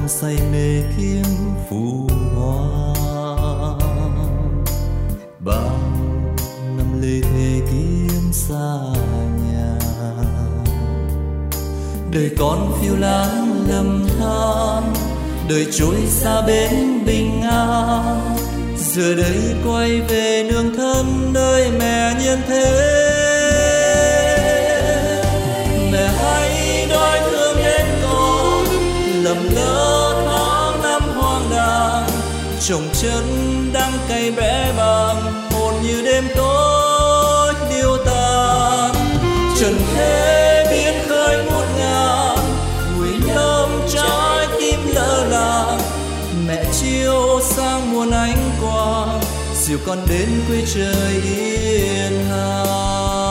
say mê kiếm phù hoa, bao năm lê thề kiếm xa nhà. Đời con phiêu lãng lầm than, đời trôi xa bến bình an. Giờ đây quay về nương thân nơi mẹ nhân thế. Mẹ hãy đói thương đến con, lầm lỡ tháng năm hoang đàng. Trồng chân đắng cay bẽ bàng, hồn như đêm tối điêu tàn. Trần thế biến khơi ngút ngàn, nguy lâm trái tim lỡ làng. Mẹ chiếu sang muôn ánh quang, dìu con đến quê trời yên hàng.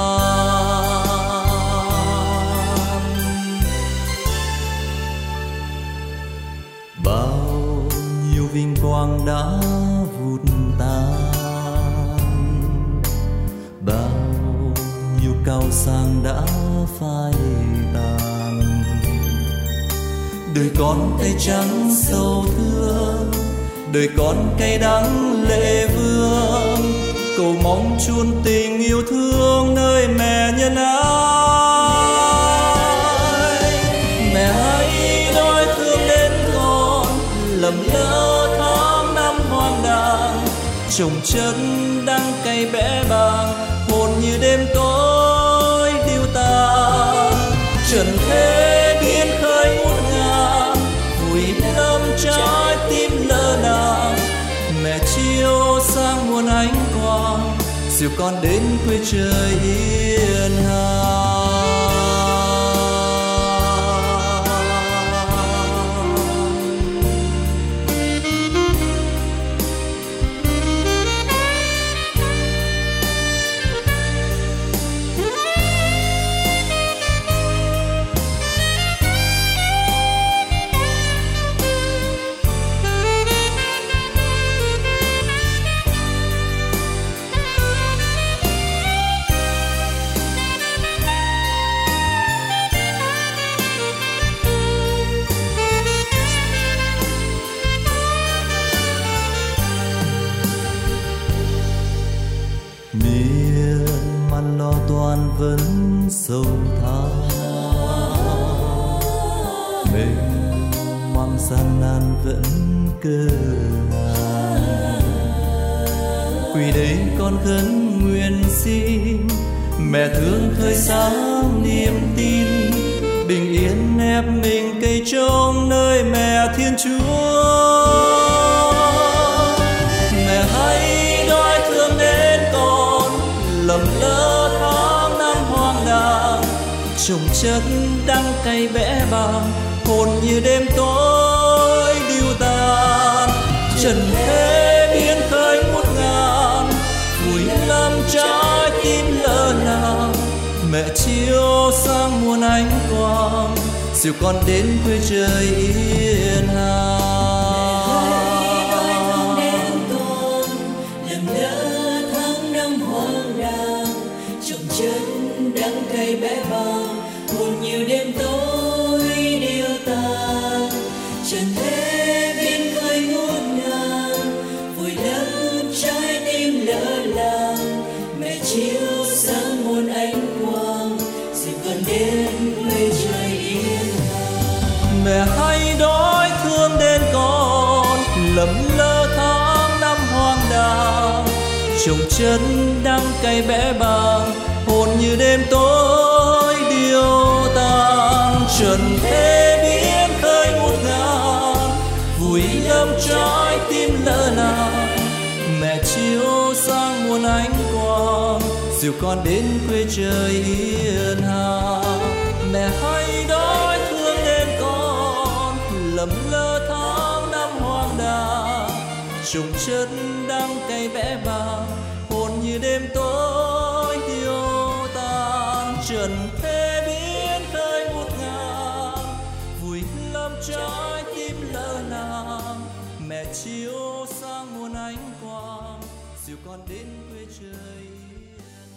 Bao nhiêu vinh quang đã vụt tan, bao nhiêu cao sang đã phai tàn. Đời con tay trắng sầu thương, đời con cay đắng lệ vương. Cầu mong chuôn tình yêu thương nơi mẹ nhân ái. Mẹ hãy đói thương đến con, lầm lỡ tháng năm hoang đàng. Trồng chân đắng cay bẽ bàng, hồn như đêm tối điêu tàn. Trần thế biến khơi ngút ngàn, vùi lâm trái tim lỡ làng. Mẹ chiếu sang muôn ánh quang, dìu con đến quê trời yên hàng. Miên man lo toan vẫn sầu than, mình mang gian nan vẫn cơ hàn. Quỳ đây con khấn nguyện xin, mẹ thương khơi sáng niềm tin. Bình yên ép mình cây trông nơi mẹ Thiên Chúa. Mẹ hãy đói thương đến con, lầm lỡ tháng năm hoang đàng. Trồng chất đắng cay bẽ bàng, hồn như đêm tối điêu tàn. Trần thế biến khơi ngút ngàn, vùi lâm trái tim lỡ làng. Mẹ chiếu sang muôn ánh quang, dìu con đến quê trời yên hàng. Đắng cay bẽ bàng, hồn như đêm tối điêu tàn. Trần thế biến khơi ngút ngàn, vùi lấp trái tim lỡ làng. Mẹ chiếu sáng muôn ánh quang, dìu con đến quê trời yên hàng. Mẹ hãy đói thương đến con, lầm lỡ tháng năm hoang đàng. Trồng chân đắng cay bẽ bàng, hồn như đêm tối điêu tàn. Trần thế biến khơi ngút ngàn, vùi lâm trái tim lỡ làng. Mẹ chiếu sang muôn ánh quang, dìu con đến quê trời yên hàng. Mẹ hãy đói thương đến con, lầm lỡ tháng năm hoang đàng. Trồng chân đắng cay bẽ bàng, hồn như đêm tối điêu tàn. Trần thế biến khơi ngút ngàn, vùi lâm trái tim lỡ làng. Mẹ chiếu sang muôn ánh quang, dìu con đến quê trời yên.